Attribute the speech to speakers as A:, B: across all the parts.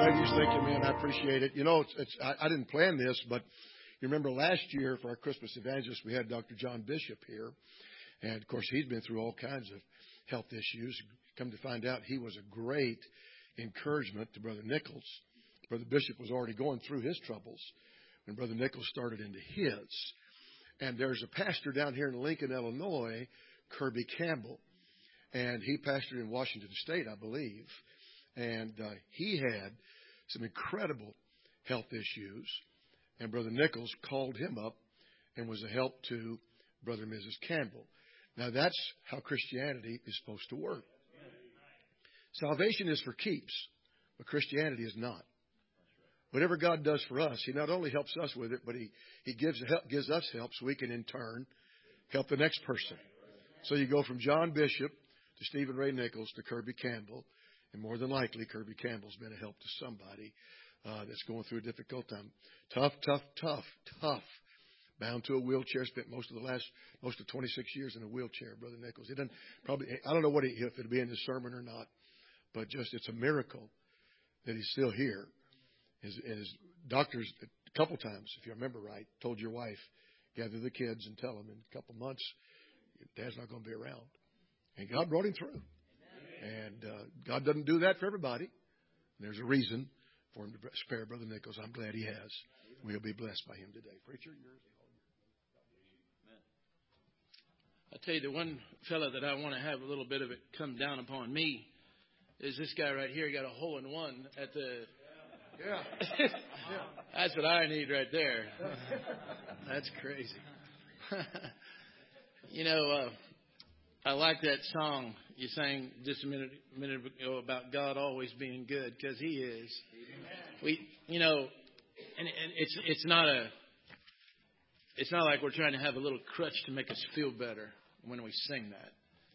A: ladies. Thank you, man. I appreciate it. You know, I didn't plan this, but you remember last year for our Christmas evangelist, we had Dr. John Bishop here. And, of course, he'd been through all kinds of health issues. Come to find out, he was a great encouragement to Brother Nichols. Brother Bishop was already going through his troubles when Brother Nichols started into his. And there's a pastor down here in Lincoln, Illinois, Kirby Campbell. And he pastored in Washington State, I believe. And he had some incredible health issues. And Brother Nichols called him up and was a help to Brother and Mrs. Campbell. Now, that's how Christianity is supposed to work. Salvation is for keeps, but Christianity is not. Whatever God does for us, He not only helps us with it, but He gives us help so we can, in turn, help the next person. So you go from John Bishop to Stephen Ray Nichols to Kirby Campbell. And more than likely, Kirby Campbell's been a help to somebody that's going through a difficult time. Tough. Bound to a wheelchair. Spent most of 26 years in a wheelchair, Brother Nichols. He doesn't I don't know if it'll be in the sermon or not, but just it's a miracle that he's still here. His doctors a couple times, if you remember right, told your wife, gather the kids and tell them in a couple months, Dad's not going to be around. And God brought him through. And God doesn't do that for everybody. There's a reason for him to spare Brother Nichols. I'm glad he has. We'll be blessed by him today. Preacher, yours.
B: I tell you, the one fellow that I want to have a little bit of it come down upon me is this guy right here. He got a hole in one at the. Yeah. That's what I need right there. That's crazy. You know, I like that song you sang just a minute ago about God always being good, because He is. You know, and it's not like we're trying to have a little crutch to make us feel better when we sing that.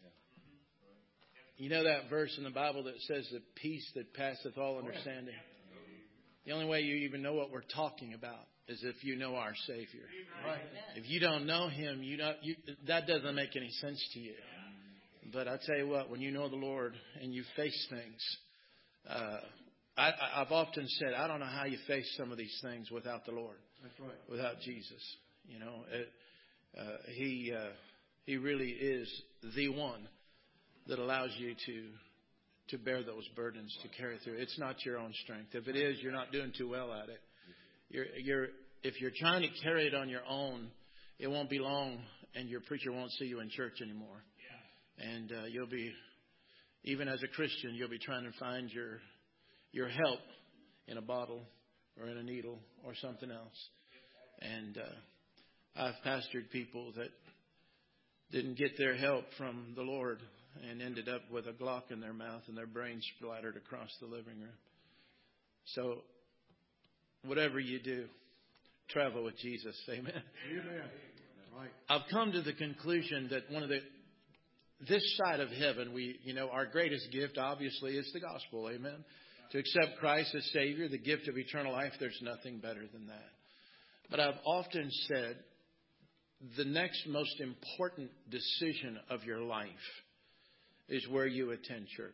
B: You know that verse in the Bible that says the peace that passeth all understanding? The only way you even know what we're talking about is if you know our Savior. Right. If you don't know Him, that doesn't make any sense to you. But I tell you what, when you know the Lord and you face things, I've often said, I don't know how you face some of these things without the Lord. That's right. Without Jesus. You know, He really is the one that allows you to bear those burdens, to carry through. It's not your own strength. If it is, you're not doing too well at it. If you're trying to carry it on your own, it won't be long, and your preacher won't see you in church anymore. And you'll be, even as a Christian, you'll be trying to find your help in a bottle or in a needle or something else. And I've pastored people that didn't get their help from the Lord and ended up with a Glock in their mouth and their brains splattered across the living room. So whatever you do, travel with Jesus. Amen. Amen. Right. I've come to the conclusion that this side of heaven, our greatest gift obviously is the gospel. Amen. To accept Christ as Savior, the gift of eternal life, there's nothing better than that. But I've often said the next most important decision of your life is where you attend church.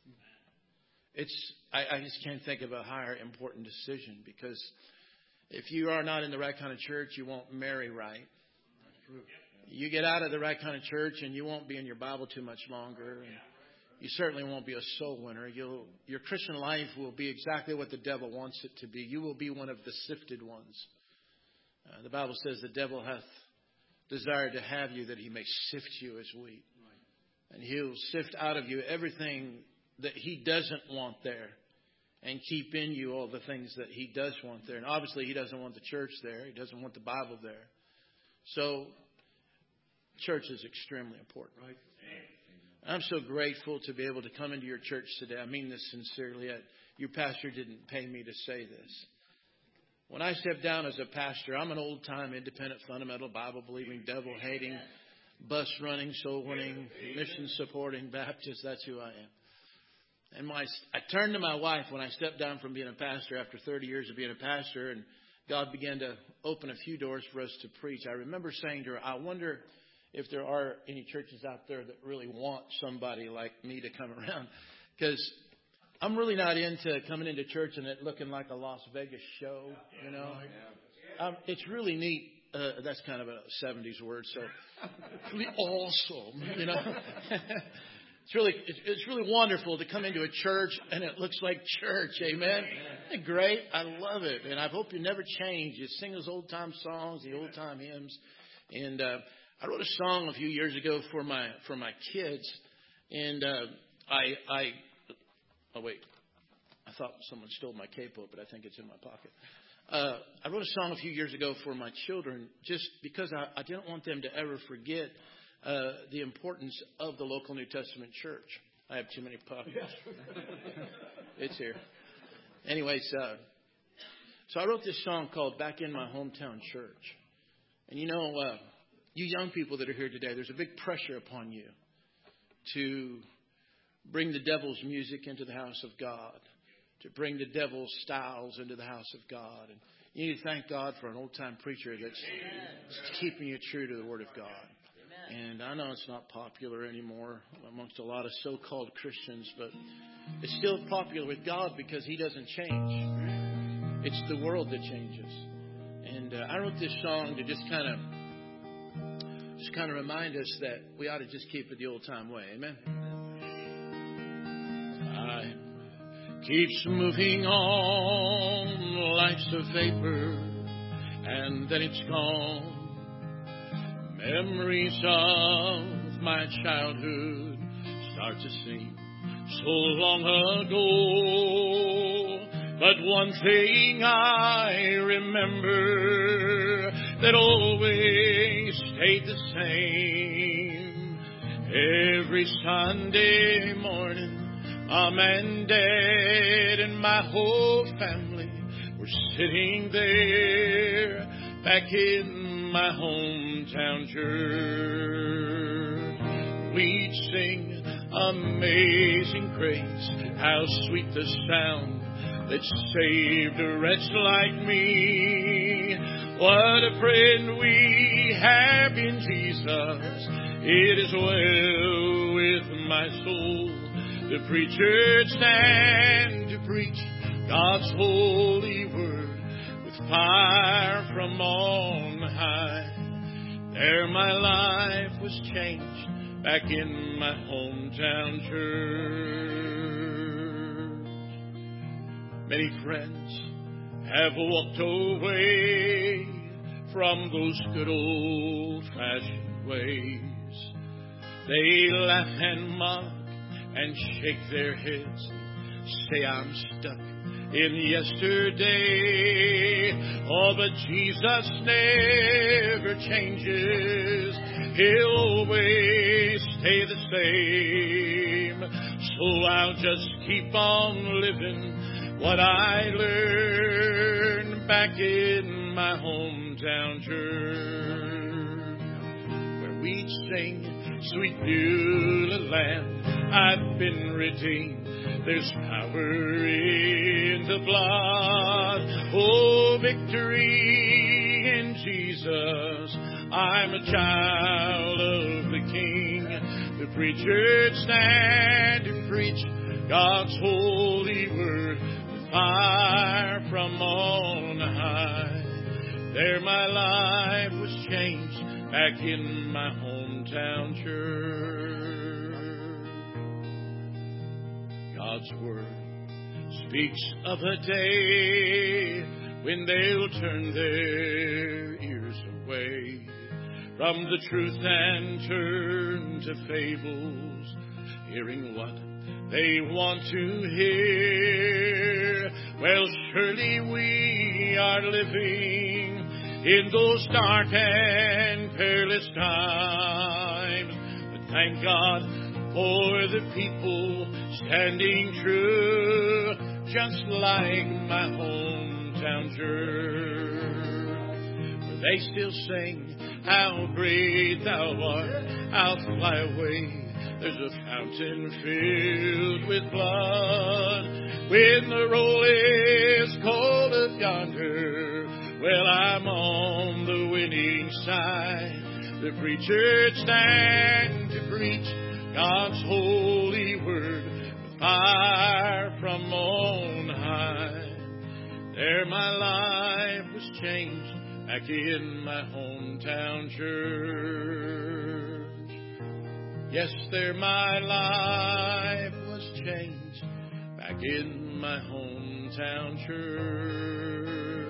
B: I just can't think of a higher important decision, because if you are not in the right kind of church, you won't marry right. That's true. You get out of the right kind of church and you won't be in your Bible too much longer. And you certainly won't be a soul winner. Your Christian life will be exactly what the devil wants it to be. You will be one of the sifted ones. The Bible says the devil hath desired to have you that he may sift you as wheat. And He'll sift out of you everything that He doesn't want there and keep in you all the things that He does want there. And obviously He doesn't want the church there. He doesn't want the Bible there. So church is extremely important. Right. I'm so grateful to be able to come into your church today. I mean this sincerely. Your pastor didn't pay me to say this. When I step down as a pastor, I'm an old-time, independent, fundamental, Bible-believing, devil-hating, bus-running, soul-winning, mission-supporting Baptist. That's who I am. And I turned to my wife when I stepped down from being a pastor after 30 years of being a pastor, and God began to open a few doors for us to preach. I remember saying to her, I wonder if there are any churches out there that really want somebody like me to come around. Because I'm really not into coming into church and it looking like a Las Vegas show, you know. It's really neat. That's kind of a 70s word, so it's really awesome, you know. It's really wonderful to come into a church and it looks like church. Amen. Isn't it great? I love it, and I hope you never change. You sing those old time songs, the old time hymns, and I wrote a song a few years ago for my kids, and oh wait, I thought someone stole my capo, but I think it's in my pocket. I wrote a song a few years ago for my children, just because I didn't want them to ever forget the importance of the local New Testament church. I have too many pockets. It's here. Anyways, so I wrote this song called "Back in My Hometown Church." And you know, you young people that are here today, there's a big pressure upon you to bring the devil's music into the house of God, to bring the devil's styles into the house of God. And you need to thank God for an old-time preacher that's keeping you true to the Word of God. And I know it's not popular anymore amongst a lot of so-called Christians, but it's still popular with God because He doesn't change. It's the world that changes. And I wrote this song to just kind of remind us that we ought to just keep it the old-time way. Amen. Time keeps moving on, life's a vapor, and then it's gone. Memories of my childhood start to seem so long ago. But one thing I remember that always stayed the same. Every Sunday morning, Mom and Dad and my whole family were sitting there back in my hometown church. We'd sing Amazing Grace, how sweet the sound that saved a wretch like me. What a friend we have in Jesus. It is well with my soul. The preacher stand to preach God's holy word with fire from on high. There my life was changed back in my hometown church. Many friends have walked away from those good old-fashioned ways. They laugh and mock and shake their heads, say I'm stuck in yesterday. Oh, but Jesus never changes. He'll always stay the same. So I'll just keep on living what I learned back in my hometown church, where we'd sing, sweet Beulah land, I've been redeemed. There's power in the blood. Oh, victory in Jesus. I'm a child of the King. The preacher stand and preach God's holy word with fire from on high. There my life was changed back in my hometown church. God's word speaks of a day when they'll turn their ears away from the truth and turn to fables, hearing what they want to hear. Well, surely we are living in those dark and perilous times, but thank God for the people standing true, just like my hometown church, where they still sing, how great thou art, I'll fly away. There's a fountain filled with blood. When the roll is called yonder, well, I'm on the winning side. The preacher stand to preach God's holy word with fire from changed back in my hometown church. Yes, there my life was changed back in my hometown church.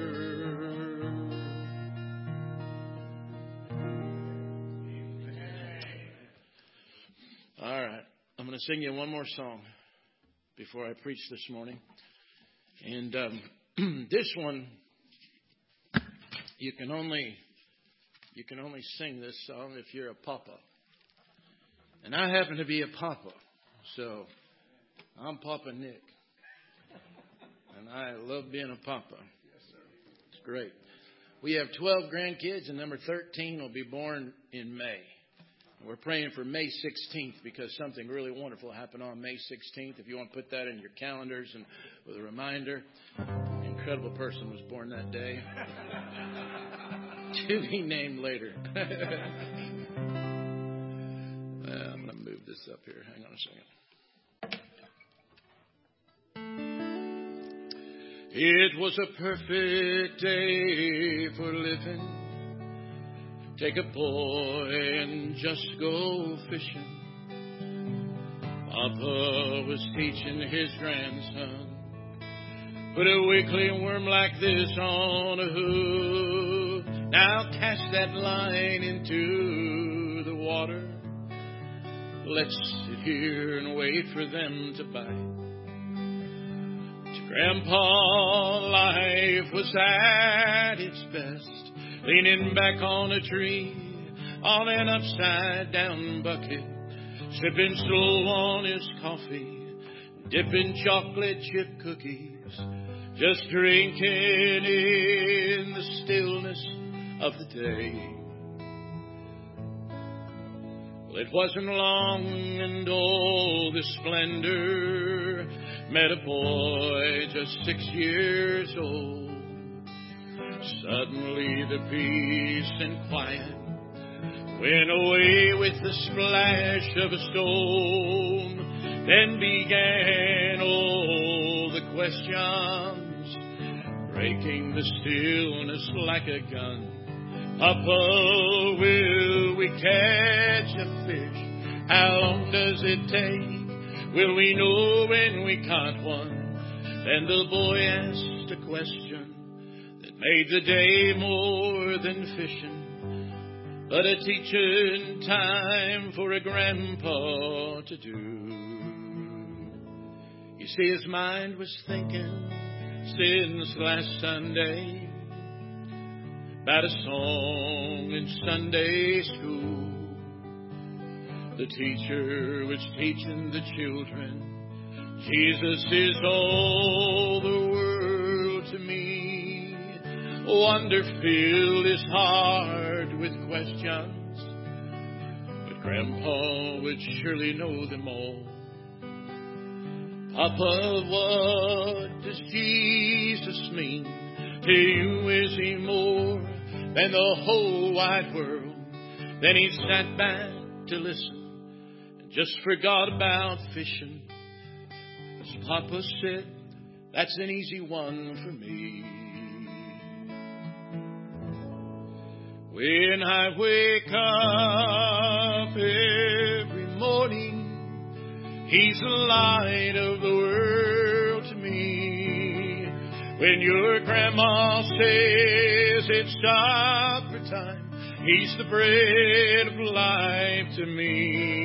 B: All right, I'm going to sing you one more song before I preach this morning. And this one, you can only sing this song if you're a papa. And I happen to be a papa, so I'm Papa Nick. And I love being a papa. It's great. We have 12 grandkids, and number 13 will be born in May. We're praying for May 16th because something really wonderful happened on May 16th. If you want to put that in your calendars and with a reminder, an incredible person was born that day. To be named later. I'm going to move this up here. Hang on a second. It was a perfect day for living. Take a boy and just go fishing. Papa was teaching his grandson. Put a wiggling worm like this on a hook. Now cast that line into the water. Let's sit here and wait for them to bite. To Grandpa, life was at its best. Leaning back on a tree, on an upside-down bucket, sipping slow on his coffee, dipping chocolate chip cookies, just drinking in the stillness of the day. Well, it wasn't long and all the splendor met a boy just 6 years old. Suddenly the peace and quiet went away with the splash of a stone. Then began all the questions, breaking the stillness like a gun. Papa, will we catch a fish? How long does it take? Will we know when we caught one? Then the boy asked a question made the day more than fishing, but a teaching time for a grandpa to do. You see, his mind was thinking since last Sunday about a song in Sunday school. The teacher was teaching the children, Jesus is all the world to me. Wonder filled his heart with questions, but Grandpa would surely know them all. Papa, what does Jesus mean to you? Is he more than the whole wide world? Then he sat back to listen and just forgot about fishing. As Papa said, that's an easy one for me. When I wake up every morning, he's the light of the world to me. When your grandma says it's supper time, he's the bread of life to me.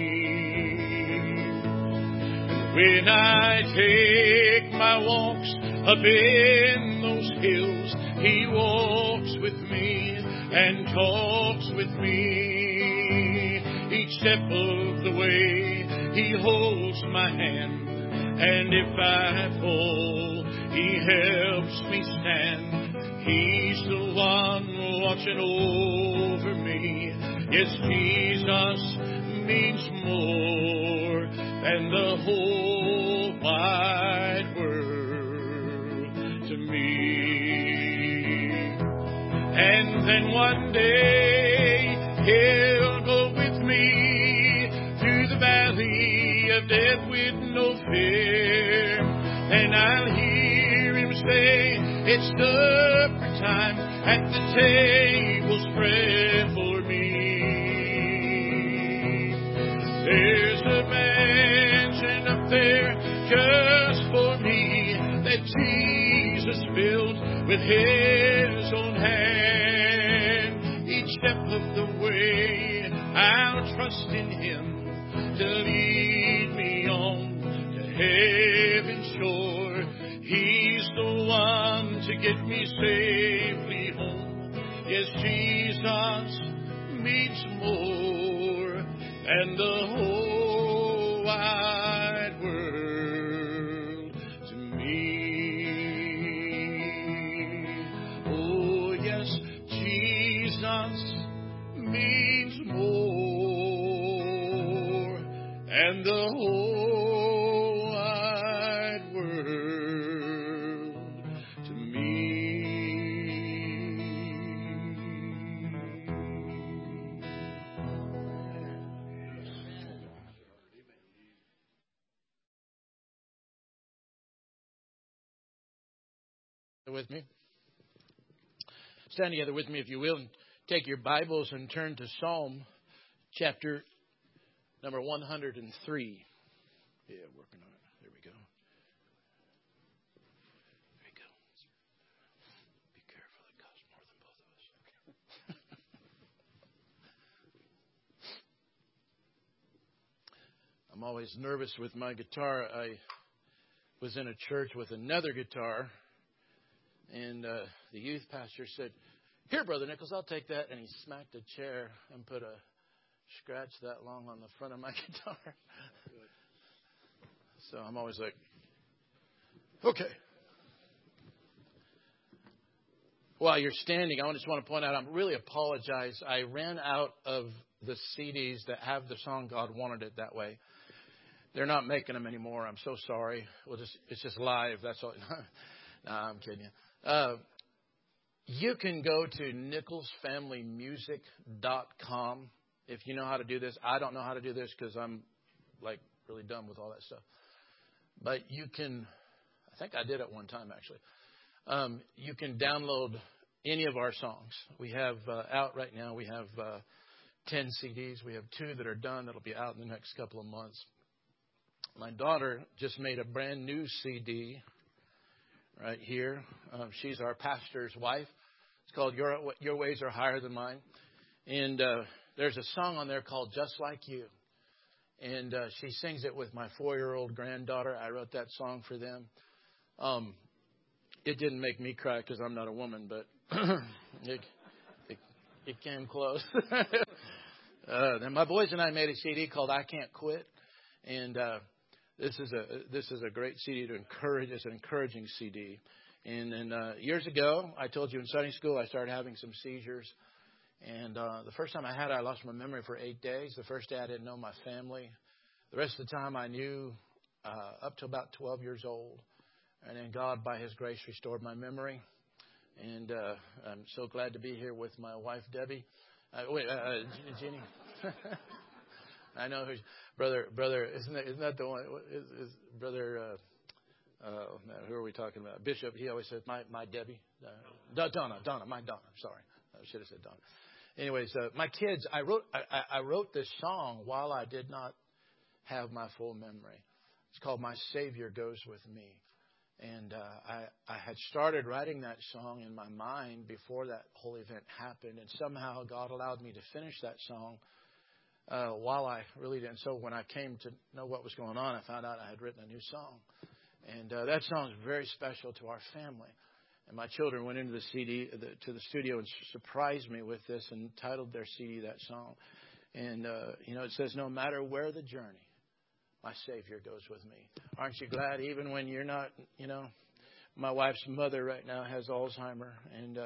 B: When I take my walks up in those hills, he walks with me and talks with me. Each step of the way, he holds my hand, and if I fall, he helps me stand. He's the one watching over me. Yes, Jesus means more than the whole wide world to me. And then one day he'll go with me through the valley of death with no fear. And I'll hear him say, it's supper time. at the table spread for me. There's a mansion up there just for me that Jesus built with His own hand. Each step of the way I'll trust in Him to lead me on to heaven's shore. He's the one to get me safely home. Yes, Jesus means more than the whole wide world to me. Oh, yes, Jesus means more than the whole wide world to me. With me? Stand together with me, if you will, and take your Bibles and turn to Psalm chapter number 103. Yeah, working on it. There we go. There we go. Be careful, it costs more than both of us. I'm always nervous with my guitar. I was in a church with another guitar, and the youth pastor said, "Here, Brother Nichols, I'll take that." And he smacked a chair and put a scratch that long on the front of my guitar. So I'm always like, okay. While you're standing, I just want to point out, I really apologize. I ran out of the CDs that have the song God Wanted It That Way. They're not making them anymore. I'm so sorry. It's just live. That's all. No, I'm kidding you. You can go to nicholsfamilymusic.com if you know how to do this. I don't know how to do this because I'm like really dumb with all that stuff. But you can, I think I did it one time actually. You can download any of our songs. We have out right now, we have 10 CDs. We have 2 that are done that'll be out in the next couple of months. My daughter just made a brand new CD right here. She's our pastor's wife. It's called Your Ways Are Higher Than Mine. And there's a song on there called Just Like You. And she sings it with my 4-year-old granddaughter. I wrote that song for them. It didn't make me cry because I'm not a woman, but it came close. Then my boys and I made a CD called I Can't Quit. And this is a great CD to encourage. It's an encouraging CD. And then years ago, I told you in Sunday school, I started having some seizures. And the first time I had it, I lost my memory for 8 days. The first day I didn't know my family. The rest of the time I knew up to about 12 years old. And then God, by His grace, restored my memory. And I'm so glad to be here with my wife, Debbie. Jeannie. I know who's brother. Isn't that the one? Is brother? Who are we talking about? Bishop. He always says my Debbie. Donna. My Donna. Sorry, I should have said Donna. Anyways, my kids. I wrote this song while I did not have my full memory. It's called "My Savior Goes With Me," and I had started writing that song in my mind before that whole event happened, and somehow God allowed me to finish that song. While I really didn't. So when I came to know what was going on, I found out I had written a new song. And that song is very special to our family. And my children went into the studio and surprised me with this and titled their CD that song. And, it says, no matter where the journey, my Savior goes with me. Aren't you glad even when you're not, my wife's mother right now has Alzheimer's. And,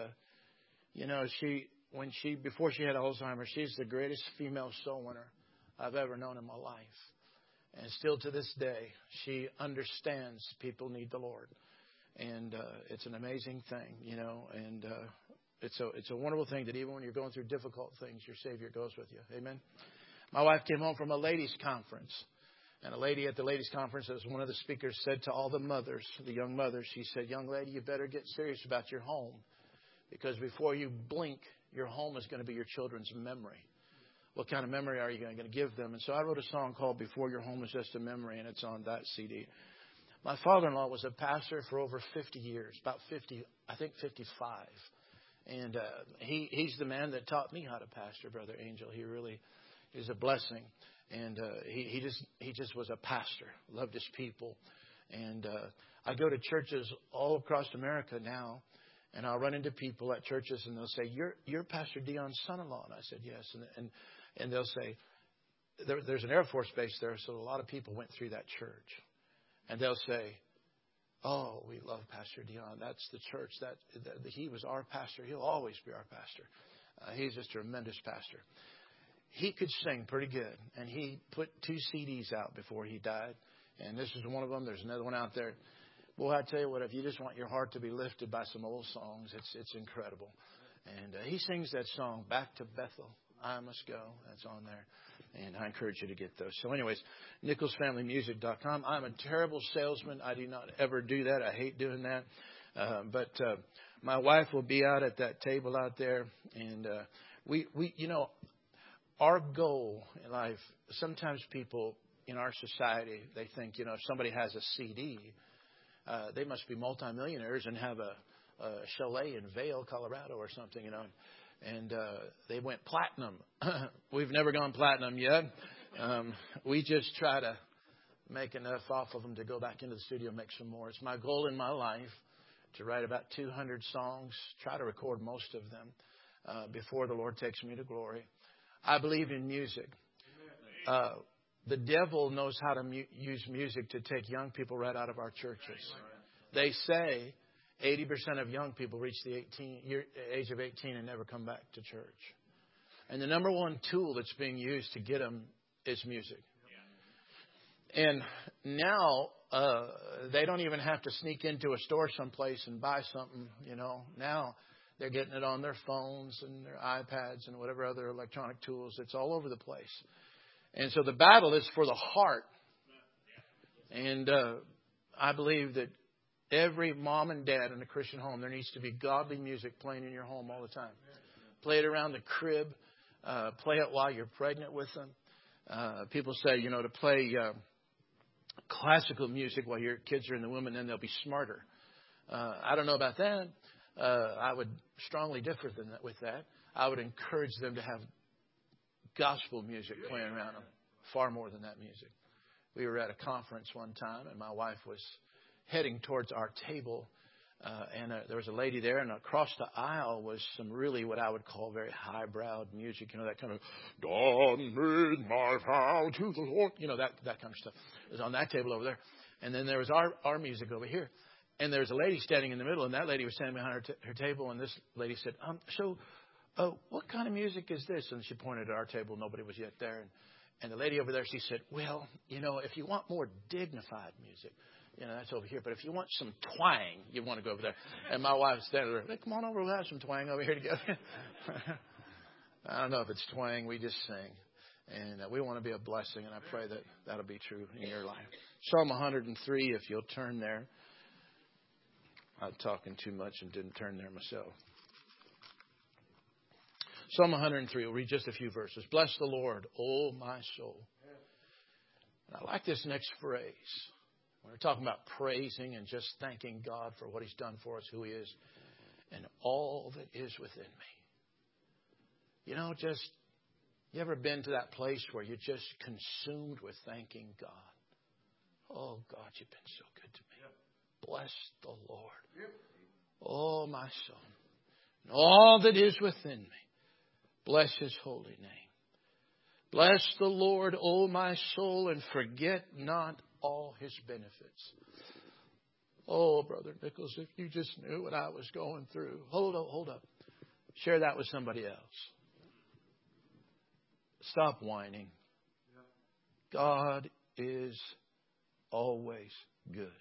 B: before she had Alzheimer's, she's the greatest female soul winner I've ever known in my life. And still to this day, she understands people need the Lord. And it's an amazing thing, and it's a wonderful thing that even when you're going through difficult things, your Savior goes with you. Amen. My wife came home from a ladies' conference. And a lady at the ladies' conference, as one of the speakers said to all the mothers, the young mothers, she said, young lady, you better get serious about your home. Because before you blink, your home is going to be your children's memory. What kind of memory are you going to give them? And so I wrote a song called Before Your Home Is Just a Memory, and it's on that CD. My father-in-law was a pastor for over 50 years, about 50, I think 55. And he's the man that taught me how to pastor, Brother Angel. He really is a blessing. And he just was a pastor, loved his people. And I go to churches all across America now, and I'll run into people at churches, and they'll say, "You're Pastor Dion's son-in-law." And I said, "Yes." And they'll say, there's an Air Force base there, so a lot of people went through that church. And they'll say, "Oh, we love Pastor Dion. That's the church. That he was our pastor. He'll always be our pastor. He's just a tremendous pastor." He could sing pretty good, and he put 2 CDs out before he died. And this is one of them. There's another one out there. Boy, I tell you what, if you just want your heart to be lifted by some old songs, it's incredible. And he sings that song, "Back to Bethel, I Must Go." That's on there. And I encourage you to get those. So anyways, NicholsFamilyMusic.com. I'm a terrible salesman. I do not ever do that. I hate doing that. But my wife will be out at that table out there. And we our goal in life, sometimes people in our society, they think, if somebody has a CD, they must be multimillionaires and have a chalet in Vail, Colorado or something, And they went platinum. We've never gone platinum yet. We just try to make enough off of them to go back into the studio and make some more. It's my goal in my life to write about 200 songs, try to record most of them before the Lord takes me to glory. I believe in music. The devil knows how to use music to take young people right out of our churches. They say 80% of young people reach the age of 18 and never come back to church. And the number one tool that's being used to get them is music. And now they don't even have to sneak into a store someplace and buy something, Now they're getting it on their phones and their iPads and whatever other electronic tools. It's all over the place. And so the battle is for the heart. And I believe that every mom and dad in a Christian home, there needs to be godly music playing in your home all the time. Play it around the crib. Play it while you're pregnant with them. People say, to play classical music while your kids are in the womb, and then they'll be smarter. I don't know about that. I would strongly differ with that. I would encourage them to have gospel music playing around them far more than that music. We were at a conference one time, and my wife was heading towards our table, and there was a lady there, and across the aisle was some really what I would call very highbrow music, that kind of "Done made my vow to the Lord," that kind of stuff. It was on that table over there, and then there was our music over here, and there was a lady standing in the middle, and that lady was standing behind her table, and this lady said, "What kind of music is this?" And she pointed at our table. Nobody was yet there, and the lady over there, she said, "Well, if you want more dignified music, that's over here. But if you want some twang, you want to go over there." And my wife was standing there. "Hey, come on over. We'll have some twang over here together." I don't know if it's twang. We just sing. And we want to be a blessing. And I pray that that'll be true in your life. Psalm 103, if you'll turn there. I'm talking too much and didn't turn there myself. Psalm 103. We'll read just a few verses. "Bless the Lord, O my soul." And I like this next phrase. We're talking about praising and just thanking God for what He's done for us, who He is, and all that is within me. You ever been to that place where you're just consumed with thanking God? Oh, God, you've been so good to me. Bless the Lord. Oh, my soul. And all that is within me. Bless His holy name. Bless the Lord, O my soul, and forget not all His benefits. Oh, Brother Nichols, if you just knew what I was going through. Hold up. Share that with somebody else. Stop whining. God is always good.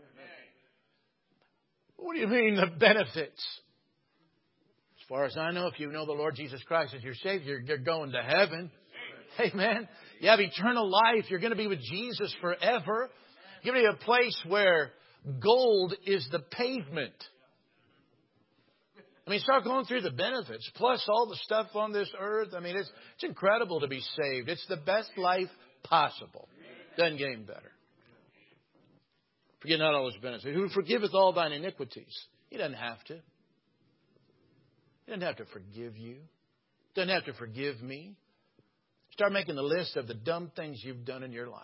B: What do you mean the benefits? As far as I know, if you know the Lord Jesus Christ as your Savior, you're going to heaven. Amen. You have eternal life. You're going to be with Jesus forever. You're going to be a place where gold is the pavement. I mean, start going through the benefits, plus all the stuff on this earth. I mean, it's incredible to be saved. It's the best life possible. Doesn't get any better. Forget not all his benefits. Who forgiveth all thine iniquities? He doesn't have to. He doesn't have to forgive you. He doesn't have to forgive me. Start making the list of the dumb things you've done in your life.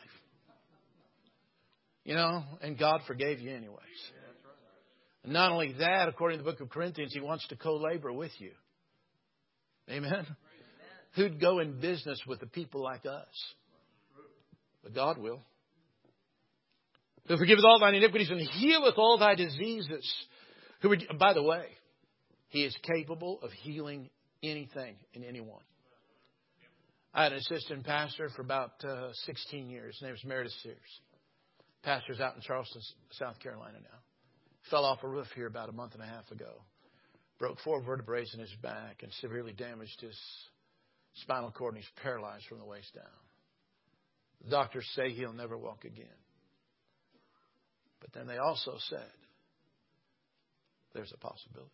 B: You know, and God forgave you anyways. And not only that, according to the book of Corinthians, He wants to co-labor with you. Amen? Who'd go in business with the people like us? But God will. Who forgiveth all thine iniquities and healeth all thy diseases. By the way, He is capable of healing anything and anyone. I had an assistant pastor for about 16 years. His name was Meredith Sears. Pastor's out in Charleston, South Carolina now. Fell off a roof here about a month and a half ago. Broke 4 vertebrae in his back and severely damaged his spinal cord, and he's paralyzed from the waist down. The doctors say he'll never walk again. But then they also said, there's a possibility.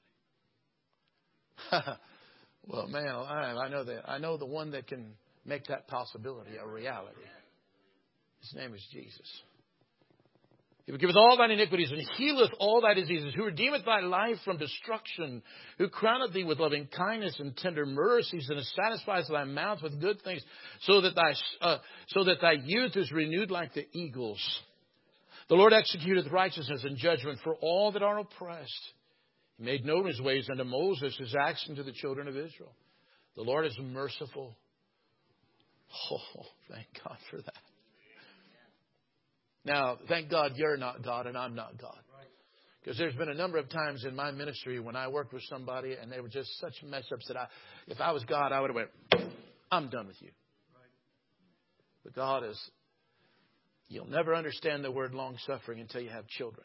B: Well, man, I know that. I know the one that can make that possibility a reality. His name is Jesus. He forgiveth all thine iniquities and healeth all thy diseases. Who redeemeth thy life from destruction. Who crowneth thee with loving kindness and tender mercies, and satisfies thy mouth with good things, so that thy youth is renewed like the eagles. The Lord executeth righteousness and judgment for all that are oppressed. He made known His ways unto Moses, His acts unto the children of Israel. The Lord is merciful. Oh, thank God for that. Now, thank God you're not God and I'm not God. Because there's been a number of times in my ministry when I worked with somebody and they were just such mess-ups that if I was God, I would have went, I'm done with you. But God is, you'll never understand the word long-suffering until you have children.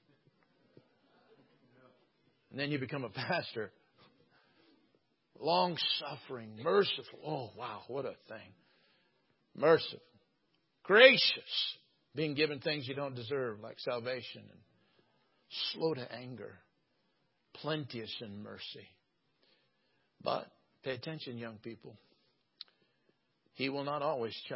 B: And then you become a pastor. Long-suffering, merciful. Oh, wow, what a thing. Merciful. Gracious. Being given things you don't deserve, like salvation. And slow to anger. Plenteous in mercy. But, pay attention, young people. He will not always chide.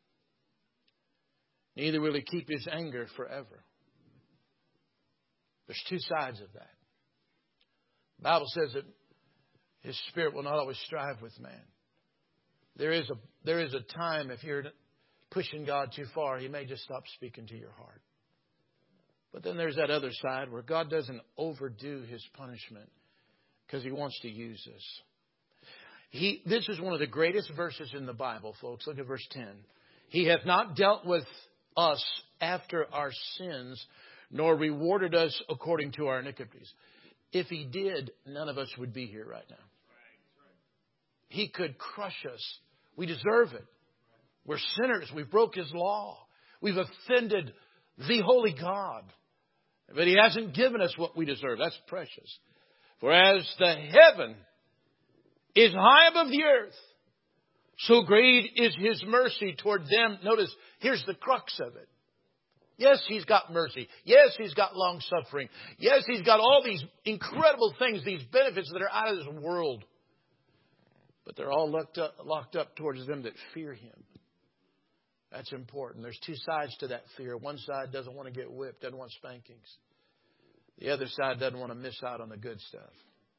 B: Neither will He keep His anger forever. There's 2 sides of that. The Bible says that His Spirit will not always strive with man. There is a time, if you're pushing God too far, He may just stop speaking to your heart. But then there's that other side where God doesn't overdo His punishment because He wants to use us. This is one of the greatest verses in the Bible, folks. Look at verse 10. He hath not dealt with us after our sins, nor rewarded us according to our iniquities. If He did, none of us would be here right now. He could crush us. We deserve it. We're sinners. We've broke His law. We've offended the holy God. But He hasn't given us what we deserve. That's precious. For as the heaven is high above the earth, so great is His mercy toward them. Notice, here's the crux of it. Yes, He's got mercy. Yes, He's got long suffering. Yes, He's got all these incredible things, these benefits that are out of this world. But they're all locked up towards them that fear Him. That's important. There's 2 sides to that fear. One side doesn't want to get whipped, doesn't want spankings. The other side doesn't want to miss out on the good stuff.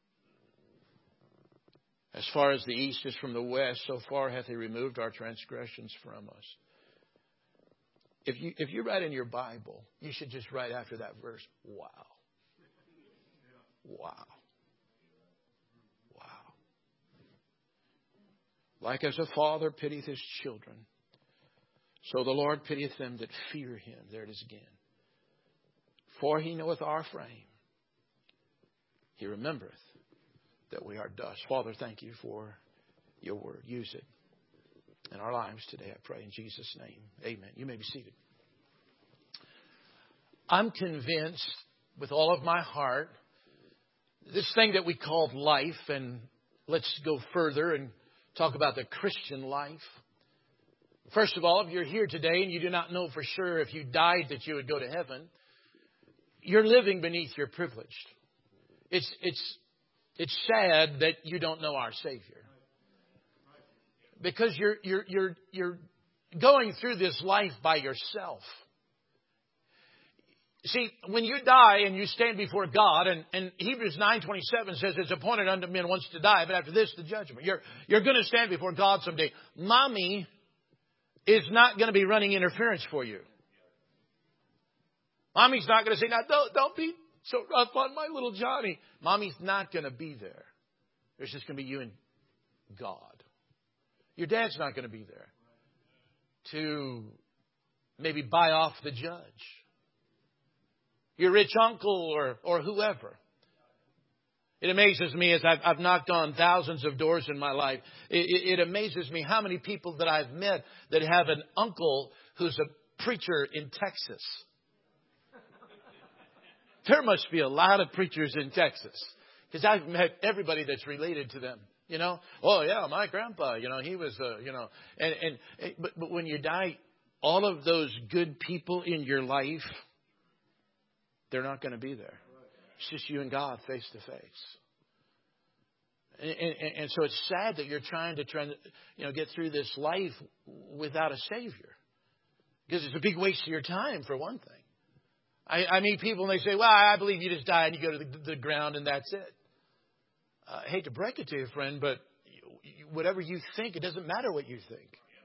B: As far as the east is from the west, so far hath He removed our transgressions from us. If you write in your Bible, you should just write after that verse, wow. Wow. Wow. Like as a father pitieth his children, so the Lord pitieth them that fear Him. There it is again. For He knoweth our frame. He remembereth that we are dust. Father, thank You for Your word. Use it in our lives today, I pray in Jesus' name. Amen. You may be seated. I'm convinced with all of my heart, this thing that we call life, and let's go further and talk about the Christian life. First of all, if you're here today and you do not know for sure if you died that you would go to heaven, you're living beneath your privilege. It's It's sad that you don't know our Savior. Because you're going through this life by yourself. See, when you die and you stand before God, and Hebrews 9:27 says it's appointed unto men once to die, but after this, the judgment. You're going to stand before God someday. Mommy is not going to be running interference for you. Mommy's not going to say, now don't be so rough on my little Johnny. Mommy's not going to be there. There's just going to be you and God. Your dad's not going to be there to maybe buy off the judge. Your rich uncle or whoever. It amazes me as I've knocked on thousands of doors in my life. It amazes me how many people that I've met that have an uncle who's a preacher in Texas. There must be a lot of preachers in Texas. Because I've met everybody that's related to them. You know, oh yeah, my grandpa, he was, but when you die, all of those good people in your life, they're not going to be there. It's just you and God face to face. And so it's sad that you're trying to get through this life without a Savior. Because it's a big waste of your time, for one thing. I meet people and they say, well, I believe you just die and you go to the ground and that's it. I hate to break it to you, friend, but whatever you think, it doesn't matter what you think.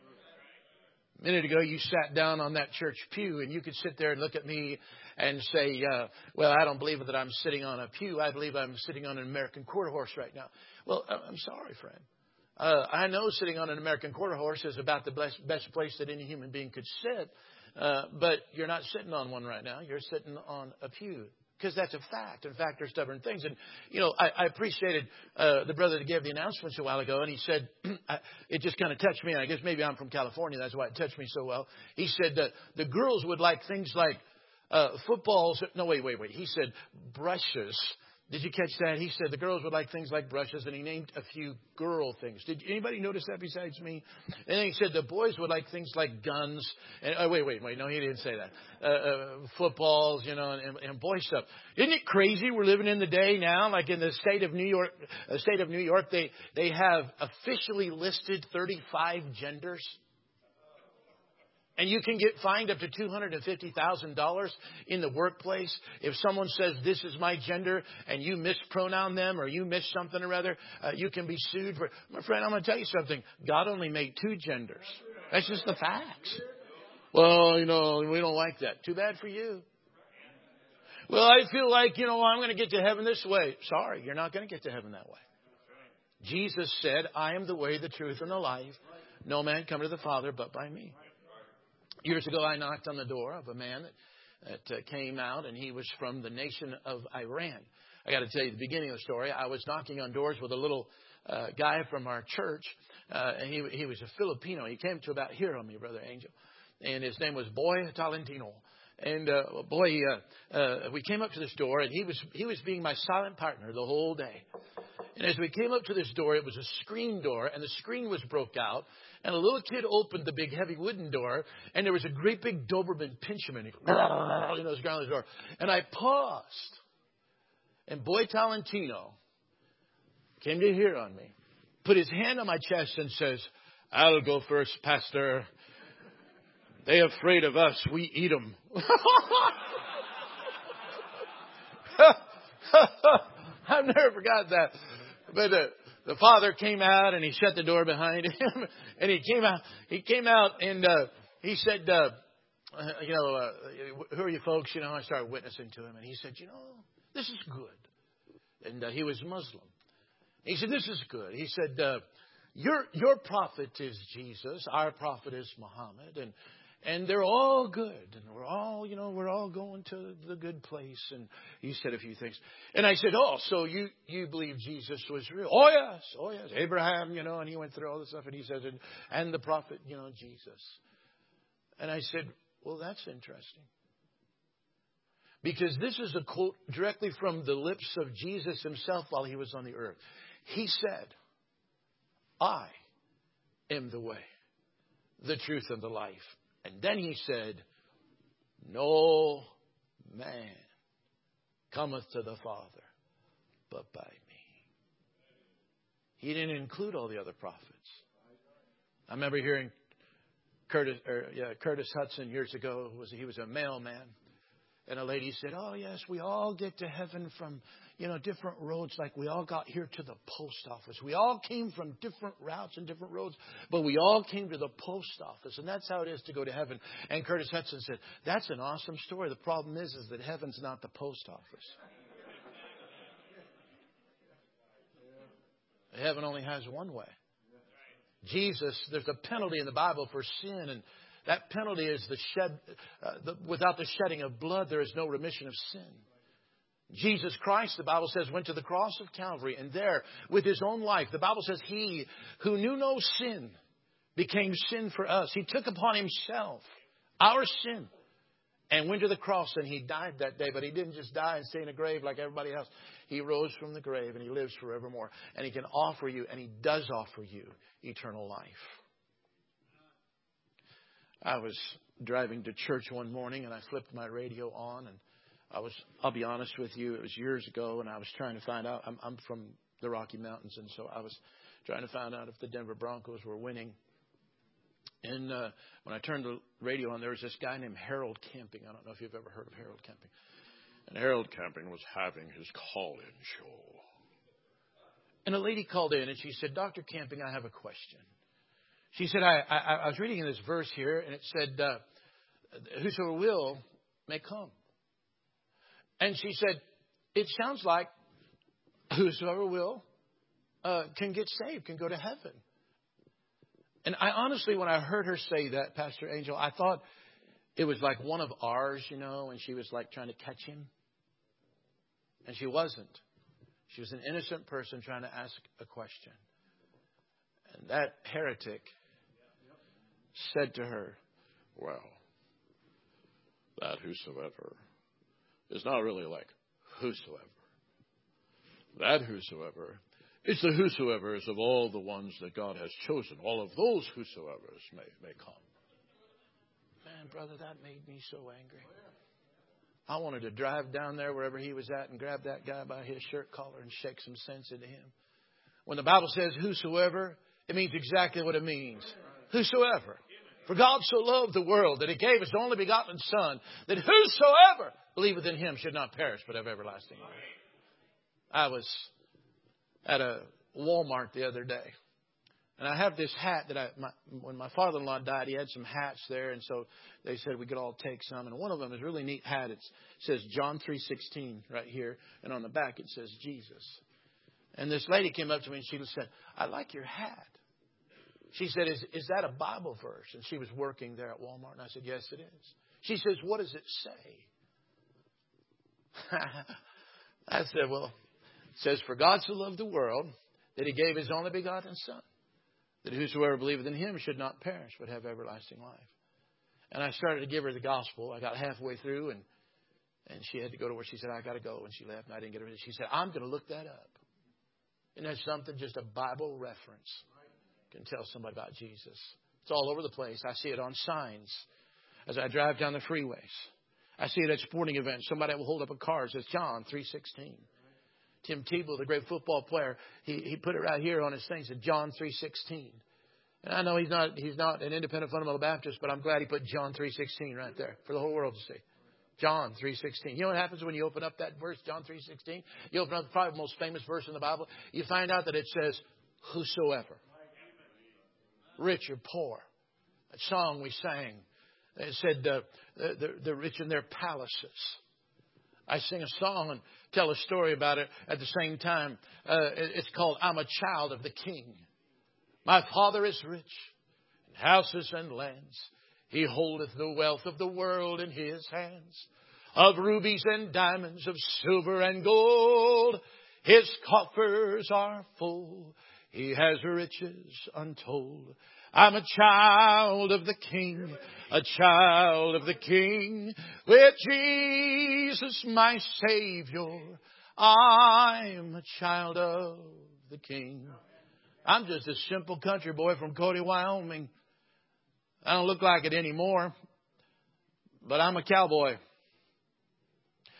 B: A minute ago, you sat down on that church pew, and you could sit there and look at me and say, well, I don't believe that I'm sitting on a pew. I believe I'm sitting on an American quarter horse right now. Well, I'm sorry, friend. I know sitting on an American quarter horse is about the best place that any human being could sit, but you're not sitting on one right now. You're sitting on a pew. Because that's a fact. In fact, they're stubborn things. And, I appreciated the brother that gave the announcements a while ago. And he said, it just kind of touched me. I guess maybe I'm from California. That's why it touched me so well. He said that the girls would like things like footballs. No, wait. He said brushes. Did you catch that? He said the girls would like things like brushes, and he named a few girl things. Did anybody notice that besides me? And then he said the boys would like things like guns. And wait. No, he didn't say that. Footballs, and boy stuff. Isn't it crazy? We're living in the day now, like in the state of New York. They have officially listed 35 genders. And you can get fined up to $250,000 in the workplace if someone says, this is my gender, and you mispronoun them or you miss something or other. You can be sued for. My friend, I'm going to tell you something. God only made 2 genders. That's just the facts. Well, we don't like that. Too bad for you. Well, I feel like, I'm going to get to heaven this way. Sorry, you're not going to get to heaven that way. Jesus said, I am the way, the truth, and the life. No man come to the Father but by me. Years ago, I knocked on the door of a man that came out, and he was from the nation of Iran. I got to tell you the beginning of the story. I was knocking on doors with a little guy from our church, and he was a Filipino. He came to about here on me, Brother Angel, and his name was Boy Talentino. And we came up to this door, and he was being my silent partner the whole day. And as we came up to this door, it was a screen door, and the screen was broke out. And a little kid opened the big heavy wooden door, and there was a great big Doberman Pinscherman. He was ground on the door. And I paused. And Boy Talentino came to hear on me, put his hand on my chest and says, I'll go first, Pastor. They afraid of us. We eat them. I've never forgot that. But the father came out and he shut the door behind him. And he came out and he said, who are you folks? I started witnessing to him. And he said, this is good. And he was Muslim. He said, this is good. He said, your prophet is Jesus. Our prophet is Muhammad. And they're all good. And we're all going to the good place. And he said a few things. And I said, oh, so you believe Jesus was real? Oh, yes. Abraham, and he went through all this stuff. And he says, and the prophet, Jesus. And I said, well, that's interesting. Because this is a quote directly from the lips of Jesus himself while he was on the earth. He said, I am the way, the truth, and the life. And then he said, no man cometh to the Father but by me. He didn't include all the other prophets. I remember hearing Curtis Hudson years ago. He was a mailman. And a lady said, oh, yes, we all get to heaven from, different roads. Like we all got here to the post office. We all came from different routes and different roads. But we all came to the post office. And that's how it is to go to heaven. And Curtis Hudson said, that's an awesome story. The problem is that heaven's not the post office. Heaven only has one way. Jesus, there's a penalty in the Bible for sin, and that penalty is without the shedding of blood, there is no remission of sin. Jesus Christ, the Bible says, went to the cross of Calvary, and there, with His own life, the Bible says, He who knew no sin became sin for us. He took upon Himself our sin and went to the cross, and He died that day. But He didn't just die and stay in a grave like everybody else. He rose from the grave, and He lives forevermore. And He can offer you, and He does offer you, eternal life. I was driving to church one morning, and I flipped my radio on, and I'll be honest with you, it was years ago, and I was trying to find out. I'm from the Rocky Mountains, and so I was trying to find out if the Denver Broncos were winning. And when I turned the radio on, there was this guy named Harold Camping. I don't know if you've ever heard of Harold Camping. And Harold Camping was having his call-in show. And a lady called in, and she said, Dr. Camping, I have a question. She said, I was reading in this verse here, and it said, whosoever will may come. And she said, it sounds like whosoever will can get saved, can go to heaven. And I honestly, when I heard her say that, Pastor Angel, I thought it was like one of ours, and she was like trying to catch him. And she wasn't. She was an innocent person trying to ask a question. And that heretic said to her, well, that whosoever is not really like whosoever. That whosoever is the whosoevers of all the ones that God has chosen. All of those whosoevers may come. Man, brother, that made me so angry. I wanted to drive down there wherever he was at and grab that guy by his shirt collar and shake some sense into him. When the Bible says whosoever, it means exactly what it means. Whosoever. For God so loved the world that He gave His only begotten Son, that whosoever believeth in Him should not perish but have everlasting life. I was at a Walmart the other day. And I have this hat that when my father-in-law died, he had some hats there. And so they said we could all take some. And one of them is a really neat hat. It says John 3:16 right here. And on the back it says Jesus. And this lady came up to me and she said, I like your hat. She said, is that a Bible verse? And she was working there at Walmart. And I said, yes, it is. She says, what does it say? I said, well, it says, for God so loved the world that He gave His only begotten Son, that whosoever believeth in Him should not perish, but have everlasting life. And I started to give her the gospel. I got halfway through, and she had to go to where she said, I got to go. And she left, and I didn't get her. She said, I'm going to look that up. Isn't that something? Just a Bible reference can tell somebody about Jesus. It's all over the place. I see it on signs as I drive down the freeways. I see it at sporting events. Somebody will hold up a card that says John 3:16. Tim Tebow, the great football player, he put it right here on his thing. Said John 3:16. And I know he's not an independent fundamental Baptist, but I'm glad he put John 3:16 right there for the whole world to see. John 3:16. You know what happens when you open up that verse, John 3:16? You open up the probably most famous verse in the Bible. You find out that it says, whosoever. Rich or poor. That song we sang. It said, the rich in their palaces. I sing a song and tell a story about it at the same time. It's called, I'm a Child of the King. My Father is rich in houses and lands. He holdeth the wealth of the world in His hands. Of rubies and diamonds, of silver and gold, His coffers are full. He has riches untold. I'm a child of the King, a child of the King. With Jesus, my Savior, I'm a child of the King. I'm just a simple country boy from Cody, Wyoming. I don't look like it anymore, but I'm a cowboy.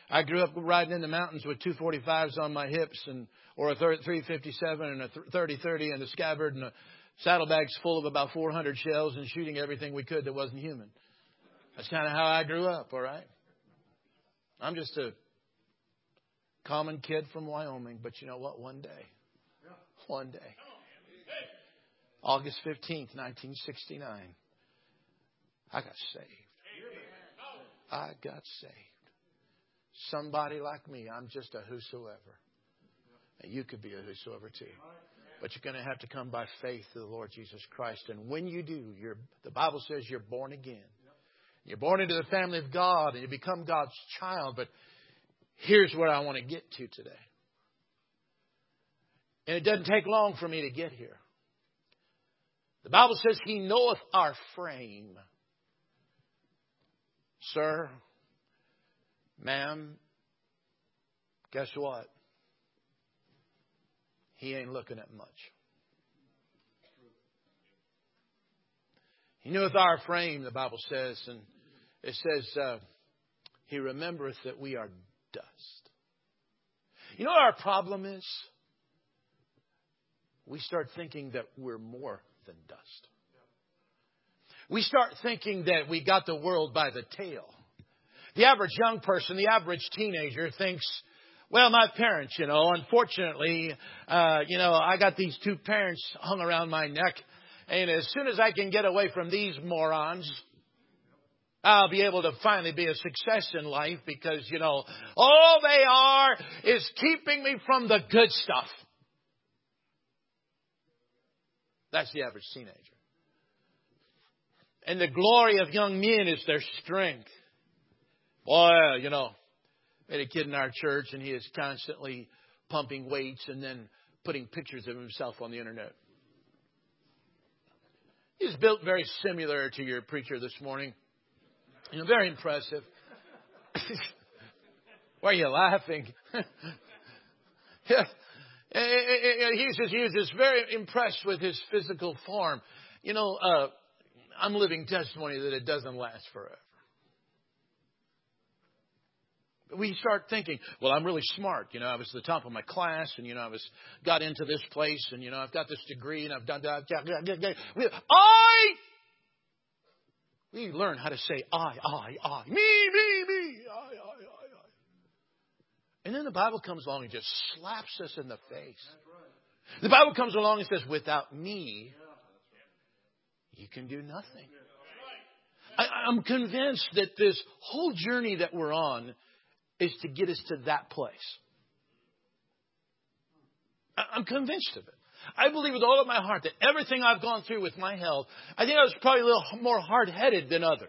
B: I grew up riding in the mountains with 245s on my hips or a 357 and a 30-30 and a scabbard and a saddlebags full of about 400 shells and shooting everything we could that wasn't human. That's kind of how I grew up, all right? I'm just a common kid from Wyoming, but you know what? One day, August 15th, 1969, I got saved. I got saved. Somebody like me, I'm just a whosoever. And you could be a whosoever too. But you're going to have to come by faith to the Lord Jesus Christ. And when you do, the Bible says you're born again. You're born into the family of God and you become God's child. But here's what I want to get to today. And it doesn't take long for me to get here. The Bible says He knoweth our frame. Sir, ma'am, guess what? He ain't looking at much. He knoweth our frame, the Bible says, and it says, He remembereth that we are dust. You know what our problem is? We start thinking that we're more than dust. We start thinking that we got the world by the tail. The average young person, the average teenager thinks, well, my parents, unfortunately, I got these two parents hung around my neck. And as soon as I can get away from these morons, I'll be able to finally be a success in life because, all they are is keeping me from the good stuff. That's the average teenager. And the glory of young men is their strength. Boy, we had a kid in our church and he is constantly pumping weights and then putting pictures of himself on the internet. He's built very similar to your preacher this morning. Very impressive. Why are you laughing? He's just very impressed with his physical form. I'm living testimony that it doesn't last forever. We start thinking, well, I'm really smart. I was the top of my class and, got into this place and, I've got this degree and I've done that. We learn how to say I, me, I. And then the Bible comes along and just slaps us in the face. The Bible comes along and says, without me, you can do nothing. I'm convinced that this whole journey that we're on is to get us to that place. I'm convinced of it. I believe with all of my heart that everything I've gone through with my health, I think I was probably a little more hard-headed than others.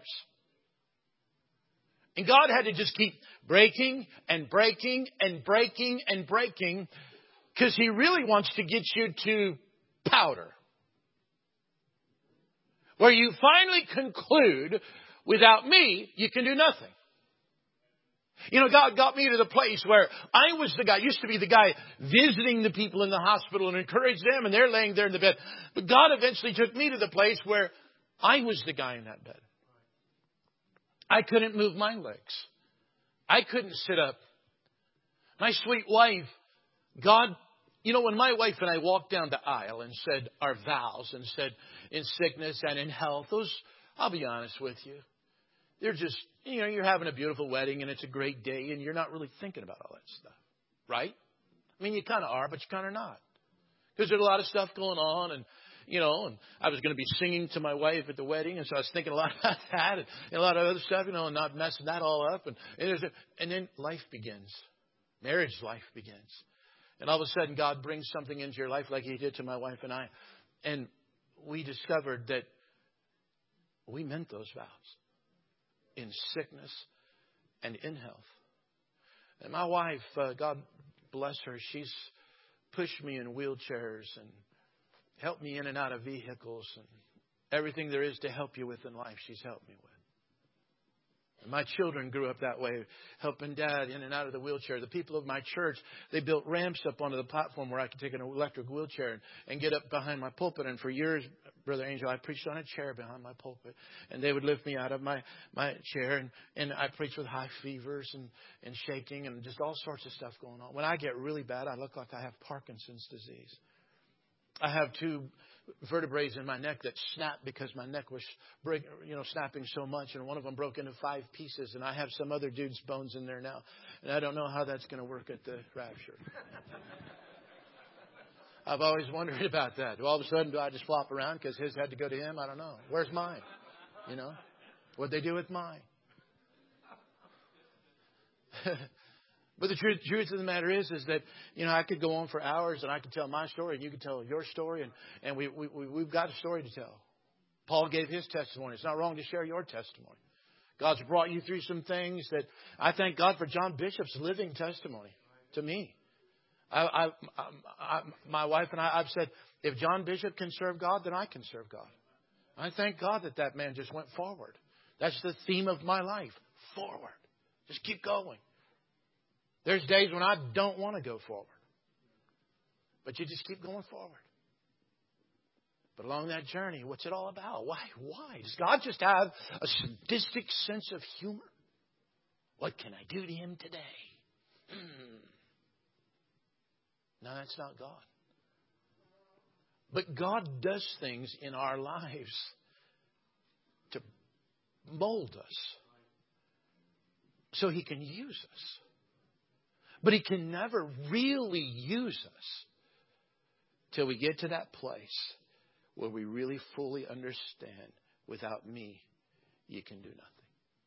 B: And God had to just keep breaking and breaking and breaking and breaking because He really wants to get you to powder. Where you finally conclude, without me, you can do nothing. God got me to the place where I was the guy, used to be the guy visiting the people in the hospital and encourage them and they're laying there in the bed. But God eventually took me to the place where I was the guy in that bed. I couldn't move my legs. I couldn't sit up. My sweet wife, God, when my wife and I walked down the aisle and said our vows and said in sickness and in health, those, I'll be honest with you, they're just, you're having a beautiful wedding and it's a great day and you're not really thinking about all that stuff. Right? I mean, you kind of are, but you kind of not. Because there's a lot of stuff going on and, and I was going to be singing to my wife at the wedding. And so I was thinking a lot about that and a lot of other stuff, and not messing that all up. And then life begins. Marriage life begins. And all of a sudden God brings something into your life like He did to my wife and I. And we discovered that we meant those vows. In sickness and in health. And my wife, God bless her, she's pushed me in wheelchairs and helped me in and out of vehicles and everything there is to help you with in life, she's helped me with. My children grew up that way, helping Dad in and out of the wheelchair. The people of my church, they built ramps up onto the platform where I could take an electric wheelchair and get up behind my pulpit. And for years, Brother Angel, I preached on a chair behind my pulpit. And they would lift me out of my chair. And I preached with high fevers and shaking and just all sorts of stuff going on. When I get really bad, I look like I have Parkinson's disease. I have 2 vertebrae in my neck that snapped because my neck was snapping so much, and one of them broke into 5 pieces, and I have some other dude's bones in there now, and I don't know how that's going to work at the rapture. I've always wondered about that. All of a sudden, do I just flop around because his had to go to him? I don't know. Where's mine? What'd they do with mine? But the truth of the matter is that, I could go on for hours and I could tell my story and you could tell your story and we've got a story to tell. Paul gave his testimony. It's not wrong to share your testimony. God's brought you through some things that I thank God for John Bishop's living testimony to me. My wife and I've said, if John Bishop can serve God, then I can serve God. I thank God that man just went forward. That's the theme of my life. Forward. Just keep going. There's days when I don't want to go forward. But you just keep going forward. But along that journey, what's it all about? Why? Does God just have a sadistic sense of humor? What can I do to him today? No, that's not God. But God does things in our lives to mold us so he can use us. But he can never really use us till we get to that place where we really fully understand, without me, you can do nothing.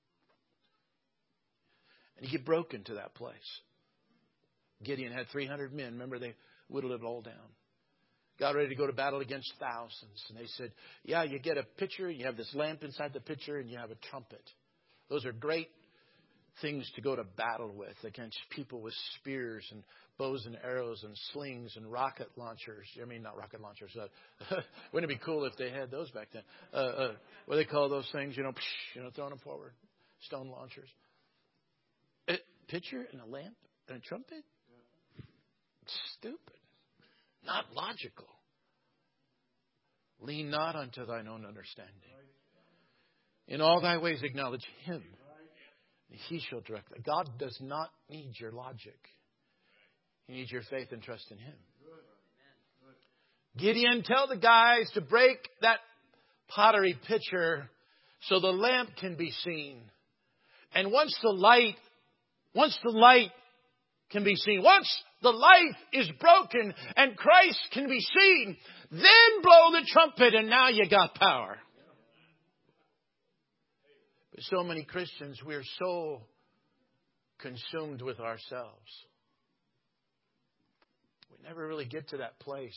B: And you get broken to that place. Gideon had 300 men. Remember, they whittled it all down. Got ready to go to battle against thousands. And they said, yeah, you get a pitcher, you have this lamp inside the pitcher, and you have a trumpet. Those are great things to go to battle with against people with spears and bows and arrows and slings and rocket launchers. I mean, not rocket launchers. Wouldn't it be cool if they had those back then? What do they call those things? Throwing them forward. Stone launchers. A pitcher and a lamp and a trumpet? Stupid. Not logical. Lean not unto thine own understanding. In all thy ways acknowledge him. He shall direct that. God does not need your logic. He needs your faith and trust in him. Gideon, tell the guys to break that pottery pitcher so the lamp can be seen. And once the light can be seen, once the light is broken and Christ can be seen, then blow the trumpet and now you got power. But so many Christians, we're so consumed with ourselves. We never really get to that place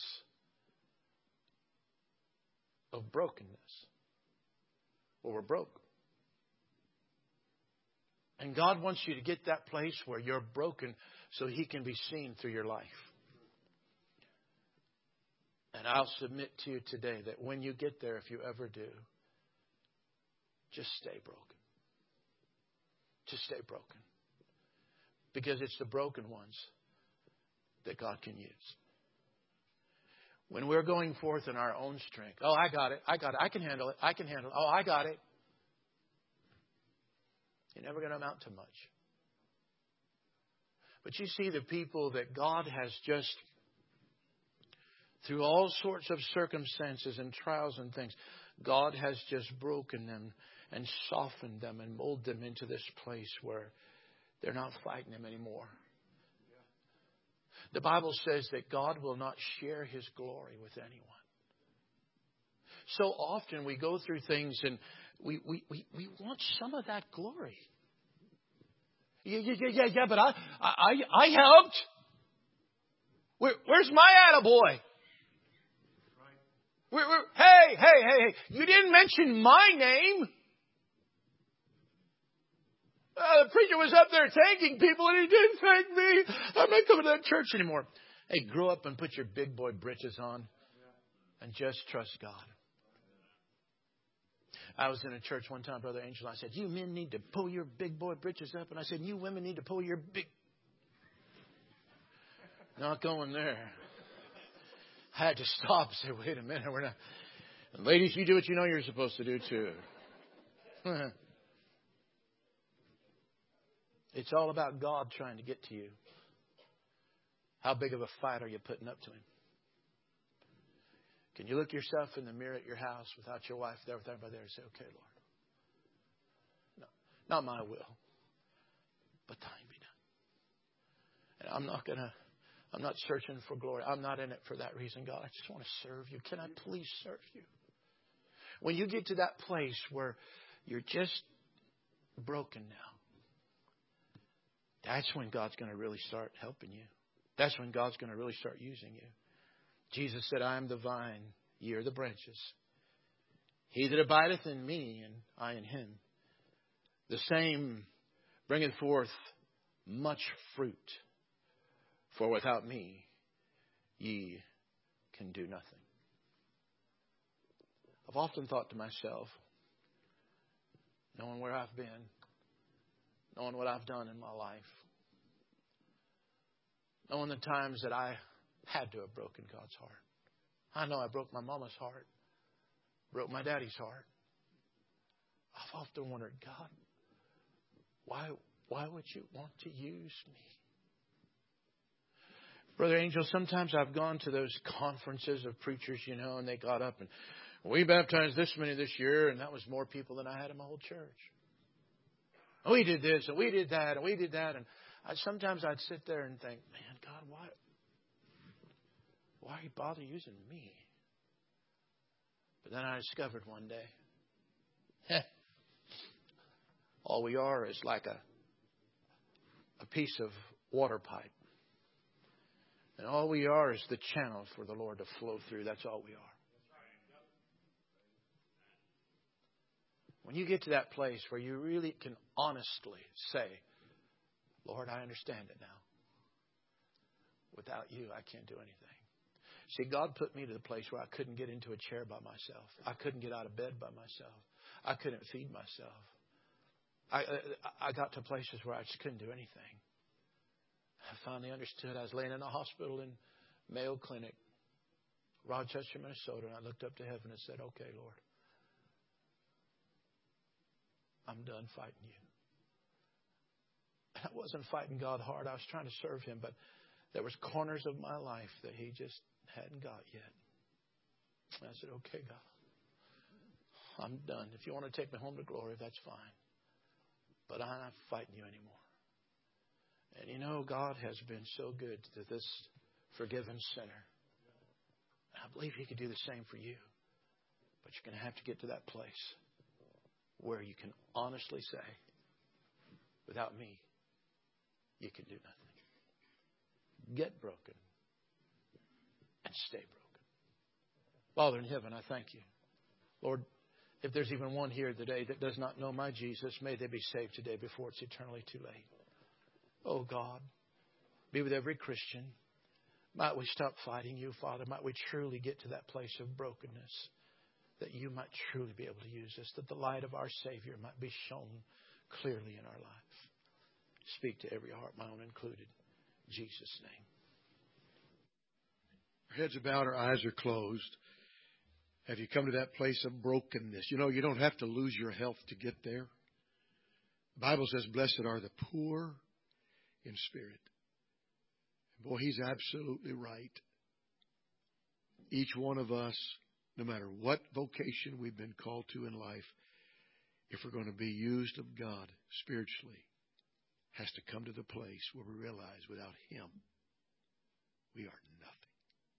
B: of brokenness where we're broke. And God wants you to get that place where you're broken so he can be seen through your life. And I'll submit to you today that when you get there, if you ever do, just stay broken. Just stay broken. Because it's the broken ones that God can use. When we're going forth in our own strength, oh, I got it. I can handle it. Oh, I got it. You're never going to amount to much. But you see the people that God has just, through all sorts of circumstances and trials and things, God has just broken them and softened them and molded them into this place where they're not fighting him anymore. The Bible says that God will not share his glory with anyone. So often we go through things and we want some of that glory. Yeah, but I helped. Where's my attaboy? Hey, you didn't mention my name. The preacher was up there thanking people and he didn't thank me. I'm not coming to that church anymore. Hey, grow up and put your big boy britches on and just trust God. I was in a church one time, Brother Angel. I said, you men need to pull your big boy britches up. And I said, you women need to pull your big... Not going there. I had to stop and say, wait a minute. We're not... And ladies, you do what you know you're supposed to do too. It's all about God trying to get to you. How big of a fight are you putting up to Him? Can you look yourself in the mirror at your house without your wife there, with everybody there, and say, okay, Lord. No, not my will, but thine be done. And I'm not searching for glory. I'm not in it for that reason, God. I just want to serve you. Can I please serve you? When you get to that place where you're just broken now, that's when God's going to really start helping you. That's when God's going to really start using you. Jesus said, I am the vine, ye are the branches. He that abideth in me, and I in him, the same bringeth forth much fruit. For without me, ye can do nothing. I've often thought to myself, knowing where I've been, knowing what I've done in my life, knowing the times that I had to have broken God's heart. I know I broke my mama's heart, broke my daddy's heart. I've often wondered, God, why would you want to use me? Brother Angel, sometimes I've gone to those conferences of preachers, and they got up and we baptized this many this year, and that was more people than I had in my whole church. We did this, and we did that, and we did that. And sometimes I'd sit there and think, man, God, why you bother using me? But then I discovered one day, all we are is like a piece of water pipe. And all we are is the channel for the Lord to flow through. That's all we are. When you get to that place where you really can honestly say, Lord, I understand it now. Without you, I can't do anything. See, God put me to the place where I couldn't get into a chair by myself. I couldn't get out of bed by myself. I couldn't feed myself. I got to places where I just couldn't do anything. I finally understood. I was laying in a hospital in Mayo Clinic, Rochester, Minnesota, and I looked up to heaven and said, okay, Lord, I'm done fighting you. And I wasn't fighting God hard. I was trying to serve Him, but there was corners of my life that He just hadn't got yet. And I said, okay, God, I'm done. If you want to take me home to glory, that's fine. But I'm not fighting you anymore. And God has been so good to this forgiven sinner. And I believe He could do the same for you. But you're going to have to get to that place where you can honestly say, without me, you can do nothing. Get broken and stay broken. Father in heaven, I thank you. Lord, if there's even one here today that does not know my Jesus, may they be saved today before it's eternally too late. Oh God, be with every Christian. Might we stop fighting you, Father? Might we truly get to that place of brokenness, that you might truly be able to use us, that the light of our Savior might be shown clearly in our life. Speak to every heart, my own included. In Jesus' name.
A: Our heads are bowed, our eyes are closed. Have you come to that place of brokenness? You don't have to lose your health to get there. The Bible says, blessed are the poor in spirit. Boy, He's absolutely right. Each one of us, no matter what vocation we've been called to in life, if we're going to be used of God spiritually, has to come to the place where we realize without Him, we are nothing.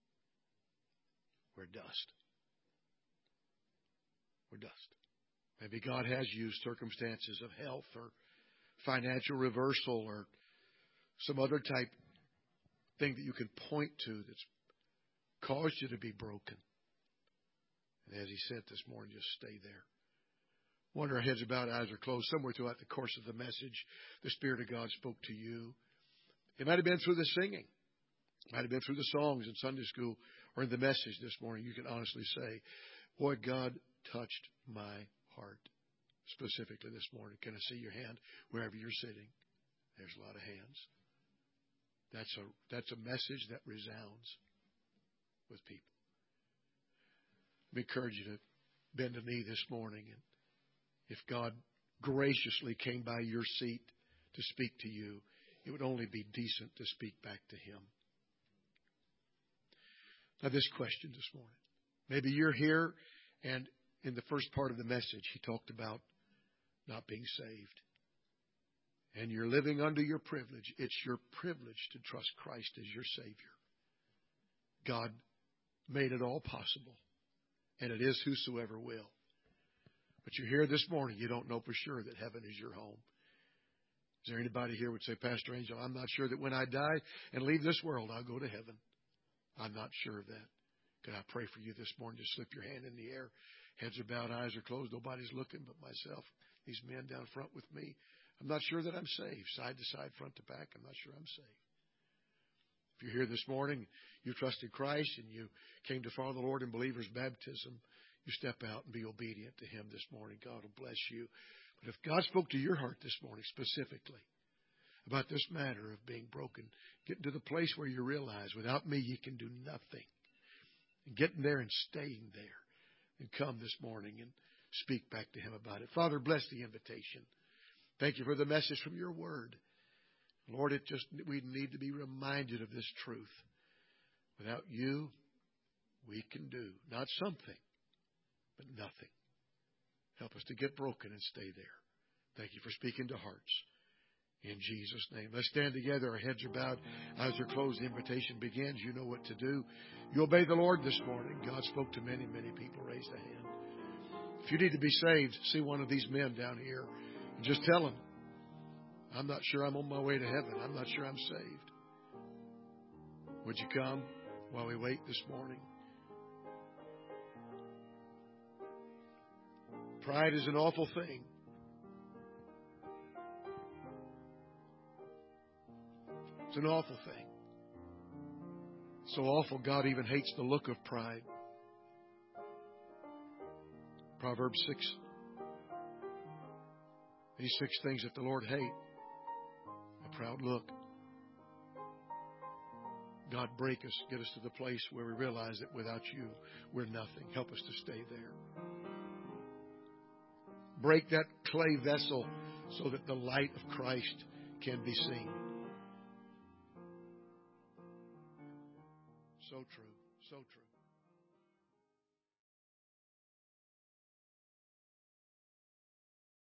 A: We're dust. We're dust. Maybe God has used circumstances of health or financial reversal or some other type thing that you can point to that's caused you to be broken. And as He said this morning, just stay there. Wonder our heads are bowed, eyes are closed. Somewhere throughout the course of the message, the Spirit of God spoke to you. It might have been through the singing. It might have been through the songs in Sunday school or in the message this morning. You can honestly say, boy, God touched my heart specifically this morning? Can I see your hand wherever you're sitting? There's a lot of hands. That's a message that resounds with people. Let me encourage you to bend a knee this morning, and if God graciously came by your seat to speak to you, it would only be decent to speak back to Him. Now, this question this morning. Maybe you're here, and in the first part of the message, he talked about not being saved. And you're living under your privilege. It's your privilege to trust Christ as your Savior. God made it all possible. And it is whosoever will. But you're here this morning, you don't know for sure that heaven is your home. Is there anybody here who would say, Pastor Angel, I'm not sure that when I die and leave this world, I'll go to heaven. I'm not sure of that. Could I pray for you this morning? Just slip your hand in the air. Heads are bowed, eyes are closed. Nobody's looking but myself. These men down front with me. I'm not sure that I'm saved. Side to side, front to back. I'm not sure I'm saved. If you're here this morning, you trusted Christ and you came to follow the Lord in believer's baptism, you step out and be obedient to Him this morning. God will bless you. But if God spoke to your heart this morning specifically about this matter of being broken, getting to the place where you realize without me you can do nothing, and getting there and staying there, and come this morning and speak back to Him about it. Father, bless the invitation. Thank you for the message from your word. Lord, we need to be reminded of this truth. Without you, we can do not something, but nothing. Help us to get broken and stay there. Thank you for speaking to hearts. In Jesus' name. Let's stand together. Our heads are bowed. Eyes are closed. The invitation begins. You know what to do. You obey the Lord this morning. God spoke to many, many people. Raise a hand. If you need to be saved, see one of these men down here. And just tell them, I'm not sure I'm on my way to heaven. I'm not sure I'm saved. Would you come while we wait this morning? Pride is an awful thing. It's an awful thing. So awful, God even hates the look of pride. Proverbs 6. These 6 things that the Lord hates. A proud look. God, break us. Get us to the place where we realize that without you, we're nothing. Help us to stay there. Break that clay vessel so that the light of Christ can be seen. So true. So true.